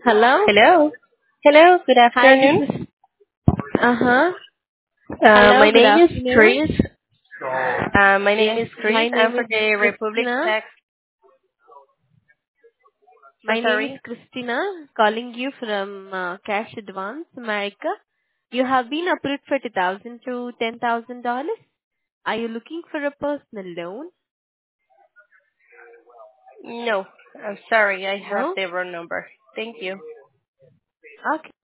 Hello? Hello. Hello, good Hi, afternoon. this is, uh-huh. Hello, My good name is afternoon. Chris. My name Yes, is Chris. my I'm name from is the Republic Christina. Tech. So My name is sorry. Christina, calling you from Cash Advance, America. You have been approved for 2000 to $10,000. Are you looking for a personal loan? No, I'm sorry. I have No? the wrong number. Thank you. Okay.